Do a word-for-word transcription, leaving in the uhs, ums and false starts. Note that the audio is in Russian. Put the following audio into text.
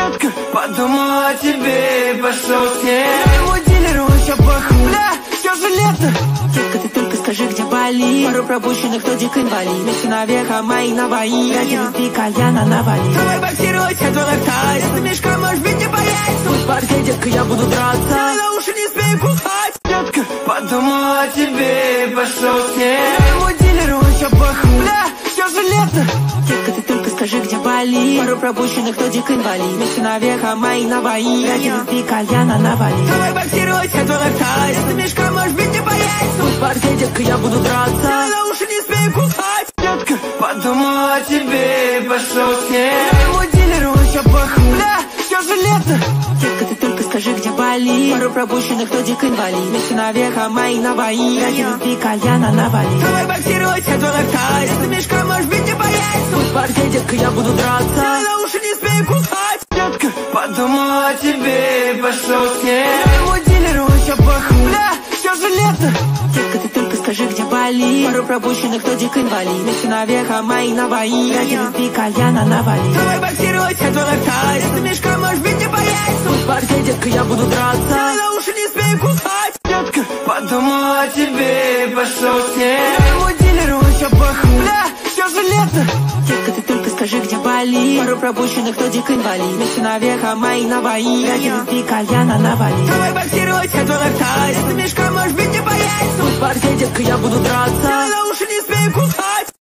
Детка, подумала о тебе и пошел с ней. Моему дилеру еще похуй, бля, все же лето. Детка, ты только скажи, где болит. Пару пропущенных, кто дико инвалид. Вместе навек, а мои набои. Ради любви кальяна навали. Давай боксировать, я твой лактайс. Если мешка, может быть, не боясь. Пусть парень, детка, я буду драться. На уши не спею кусать. Детка, подумала о тебе и пошел с ней. Моему дилеру еще похуй, бля, все же лето. Детка, ты только скажи, где болит. Пару пропущенных, кто дико инвалид. Вместе навек, а мои набои. Ради любви кальяна навали. Давай боксировать, я твой лактайс. Если мешка, может быть, не боясь. Пусть парень, детка, я буду драться. На уши не спею кусать. Детка, подумала о тебе и пошел с ней. Моему дилеру еще похуй, бля, все же лето. Детка, ты только скажи, где болит. Пару пропущенных, кто дико инвалид. Вместе навек, а мои набои. Ради любви кальяна навали. Давай боксировать, я твой лактайс. Если мешка, может быть, не боясь. Пусть парень, детка, я буду драться. На уши не спею кусать. Детка, подумала о тебе и пошел с ней. Моему дилеру еще похуй, бля, все же лето. Детка, ты только скажи, где болит. Пару пропущенных, кто дико инвалид. Вместе навек, а мои набои. Ради любви кальяна навали. Давай боксировать, я твой лактайс. Если мешка, может быть, не боясь. Пусть парень, детка, я буду драться. На уши не спею кусать. Детка, подумала о тебе и пошел с ней. Моему дилеру еще похуй, бля, все же лето. Детка, ты только скажи, где болит. Пару пропущенных, кто дико инвалид. Вместе навек, а мои набои. Ради любви кальяна навали. Давай боксировать, я твой лактайс. Если мешка, может быть, не боясь. Пусть парень, детка, я буду драться. На уши не спею кусать.